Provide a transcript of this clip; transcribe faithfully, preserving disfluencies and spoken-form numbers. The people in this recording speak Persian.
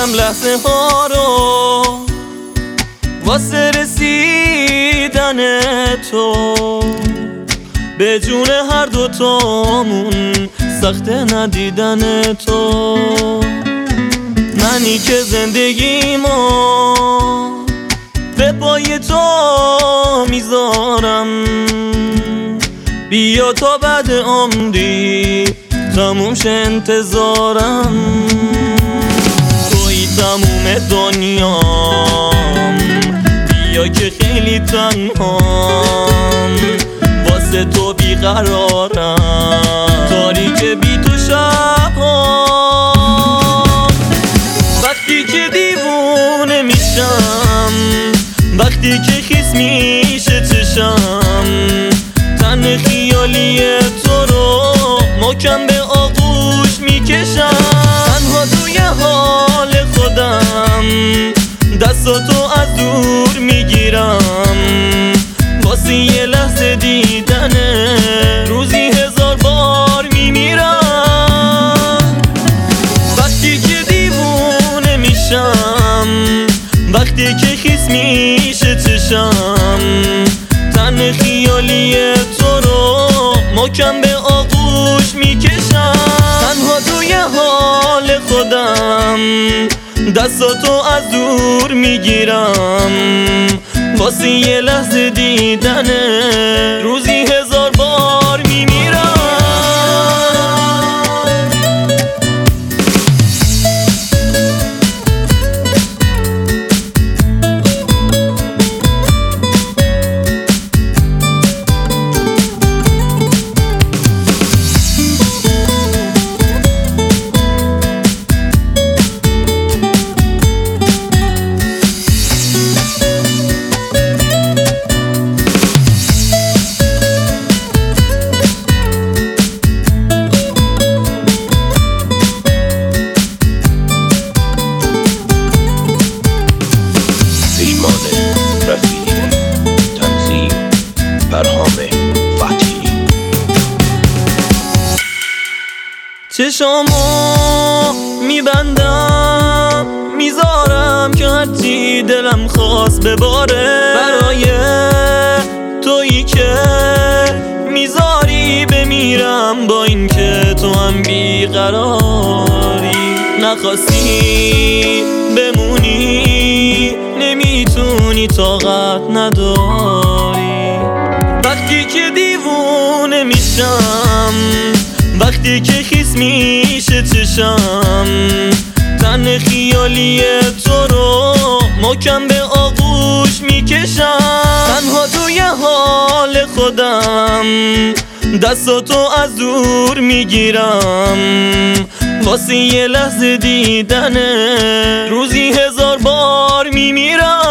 میگذرونم لحظه ها رو واسه رسیدن تو، به جون هر دوتامون سخته ندیدن تو. منی که زندگیمو به پای تو میذارم، بیا تا بعد عمری تموم شه انتظارم. توی تموم دنیام، بیا که خیلی تنهام، واسه تو بیقرارم، تاریک بی تو شبام. وقتی که دیوونه میشم، وقتی که خیس میشه چشم، تن خیالی تو رو محکم به آغوش میکشم. تنها توی حال خودم دستاتو از دور میگیرم، واسه یه لحظه دیدنه روزی هزار بار میمیرم. وقتی که دیوونه میشم، وقتی که خیس میشه چشم، تن خیالی تو رو محکم به آغوش میکشم. تنها توی حال خودم دستاتو از دور میگیرم، واسه یه لحظه دیدنه روزی هزار بار میمیرم. چشامو میبندم میذارم که هرچی دلم خواست بباره، برای تویی که میذاری بمیرم با این که تو هم بیقراری. نخواستی بمونی نمیتونی طاقت نداری. وقتی که دیوونه میشم، وقتی که خیس میشه چشم، تن خیالی تو رو محکم به آغوش میکشم. تنها توی حال خودم دستاتو از دور میگیرم، واسه یه لحظه دیدنه روزی هزار بار میمیرم.